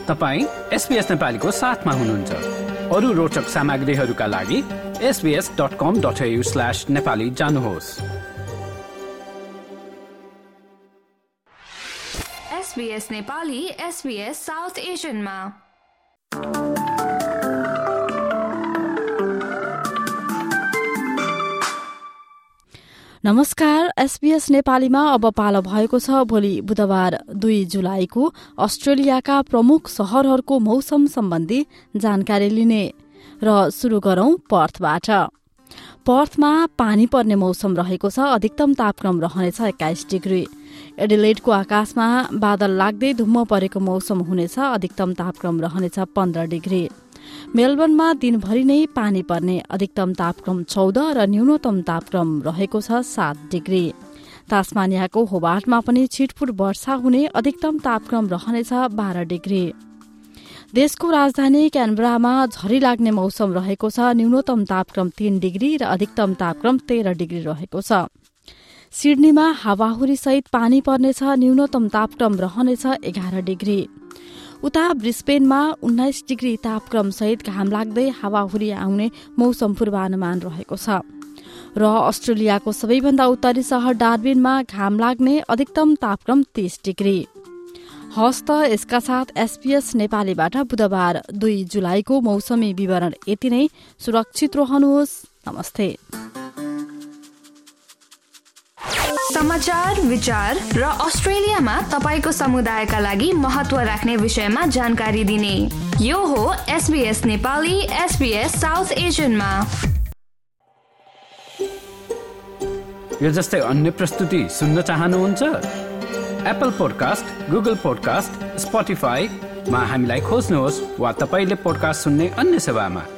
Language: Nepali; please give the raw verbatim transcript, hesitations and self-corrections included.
तपाईँ एसबीएस नेपालीको साथमा हुनुहुन्छ। अरू रोचक सामग्रीहरूका लागि S B S dot com dot A U slash Nepali जानुहोस्। एसबीएस नेपाली एसबीएस साउथ एसियनमा। नमस्कार, एसबीएस नेपालीमा अब पालो भएको छ भोलि बुधबार दुई जुलाईको अस्ट्रेलियाका प्रमुख शहरहरूको मौसम सम्बन्धी जानकारी लिने। र सुरु गरौं पर्थबाट। पर्थमा पानी पर्ने मौसम रहेको छ। अधिकतम तापक्रम रहनेछ एक्काइस डिग्री। एडिलेडको आकाशमा बादल लाग्दै धुम्म परेको मौसम हुनेछ। अधिकतम तापक्रम रहनेछ पन्ध्र डिग्री। मेलबर्नमा दिनभरि नै पानी पर्ने। अधिकतम तापक्रम चौध र न्यूनतम तापक्रम रहेको छ सात डिग्री। तास्मानियाको होबार्टमा पनि छिटफुट वर्षा हुने। अधिकतम तापक्रम रहनेछ बाह्र डिग्री। देशको राजधानी क्यानबरामा झरी लाग्ने मौसम रहेको छ। न्यूनतम तापक्रम तीन डिग्री र अधिकतम तापक्रम तेह्र डिग्री रहेको छ। सिडनीमा हावाहुरी सहित पानी पर्नेछ। न्यूनतम तापक्रम रहनेछ एघार डिग्री। उता ब्रिस्बेनमा उन्नाइस डिग्री तापक्रम सहित घाम लाग्दै हावाहुरी आउने मौसम पूर्वानुमान रहेको छ। र अस्ट्रेलियाको सबैभन्दा उत्तरी शहर डार्बिनमा घाम लाग्ने। अधिकतम तापक्रम तीस डिग्री। हस्त यसका साथ एसबीएस नेपालीबाट बुधबार दुई जुलाईको मौसमी विवरण यति नै। सुरक्षित रहनुहोस्। नमस्ते। समाचार, विचार र अस्ट्रेलियामा तपाईको समुदायका लागि महत्व राख्ने विषयमा जानकारी दिने यो हो एसबीएस नेपाली एसबीएस साउथ एसियनमा। यो जस्तै अन्य प्रस्तुति सुन्न चाहनुहुन्छ? एप्पल पोडकास्ट, गुगल पोडकास्ट, स्पोटिफाईमा हामीलाई खोज्नुहोस् वा तपाईले पोडकास्ट सुन्ने अन्य सेवामा।